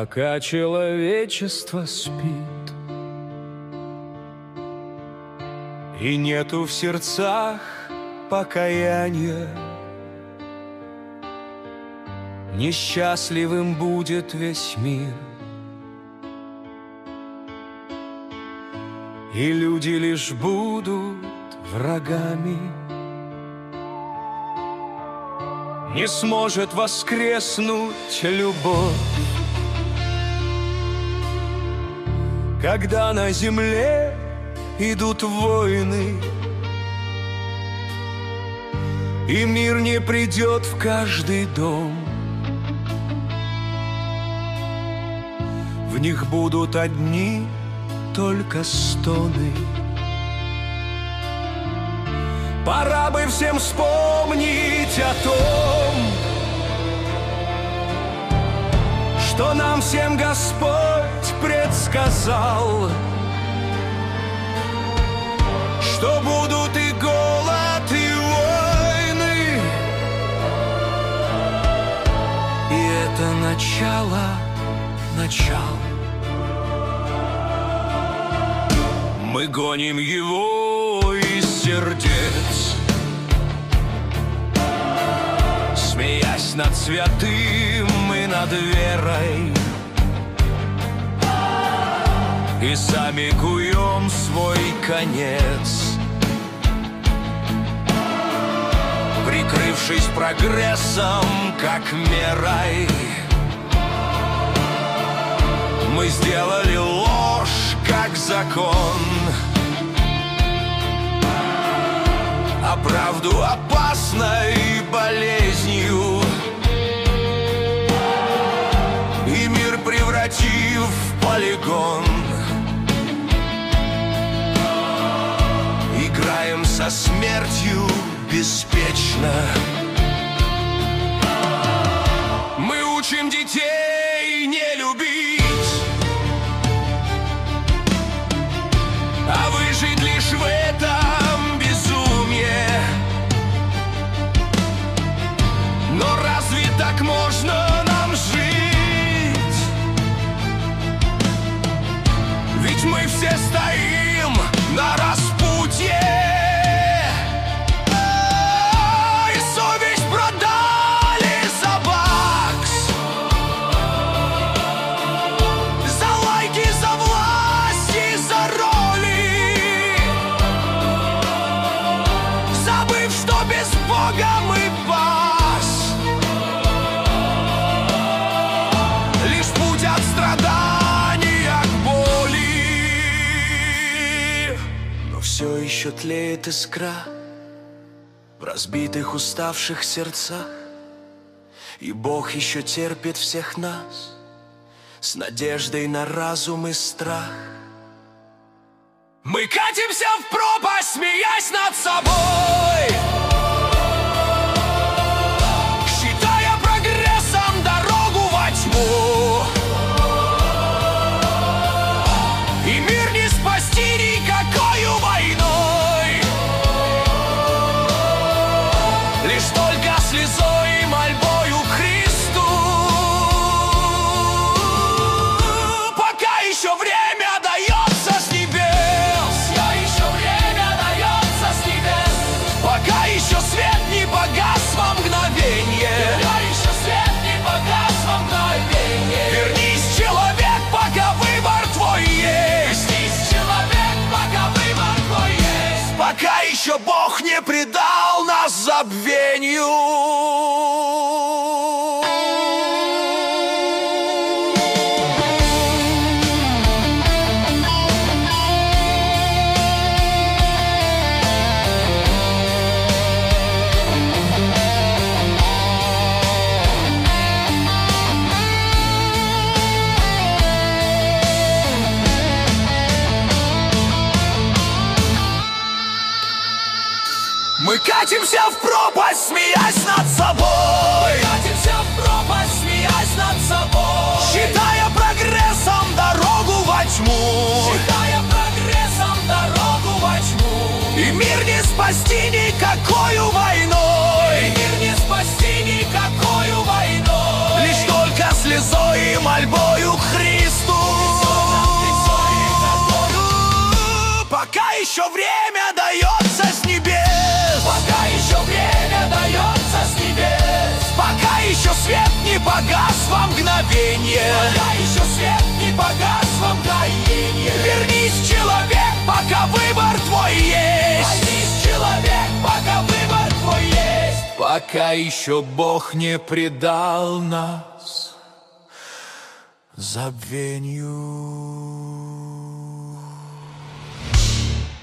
пока человечество спит, и нету в сердцах покаяния, несчастливым будет весь мир, и люди лишь будут врагами. Не сможет воскреснуть любовь, когда на земле идут войны, и мир не придет в каждый дом. В них будут одни только стоны. Пора бы всем вспомнить о том, что нам всем Господь предсказал, что будут и голод, и войны, и это начало. Мы гоним его из сердец, смеясь над святым и над верой, и сами куем свой конец, прикрывшись прогрессом как мерой. Мы сделали ложь как закон, а правду опасной болезнью, и мир превратив в полигон. Играем со смертью беспечно. Мы учим детей не любить, а выжить лишь в этом безумие. Но разве так можно нам жить? Ведь мы все стоим на распутье, и совесть продали за бакс, за лайки, за власть и за роли, забыв, что без Бога мы пас. Лишь путь от страдания к боли. Но все еще тлеет искра в разбитых, уставших сердцах, и Бог еще терпит всех нас с надеждой на разум и страх. Мы катимся в пропасть, смеясь над собой, считая прогрессом дорогу во тьму. И мир не спасти никакою войной, лишь только слезой и мольбою к Христу. Пока еще время дается с небес, еще время дается с небес, пока еще свет не погас во мгновенье, еще свет не погас во мгновенье. Вернись, человек, пока выбор твой есть, вернись, человек, пока выбор твой есть, пока еще Бог не предал нас забвению. Мы катимся в пропасть, смеясь над собой, катимся в пропасть, смеясь над собой, считая прогрессом дорогу во тьму, считая прогрессом дорогу во тьму. И мир не спасти никакою войной, и мир не спасти никакою войной, лишь только слезой и мольбою еще время дается с небес, пока еще время дается с небес, пока еще свет не погас во мгновенье, пока еще свет не погас во мгновенье. Вернись, человек, пока выбор твой есть. Вернись, человек, пока выбор твой есть. Пока еще Бог не предал нас забвенью.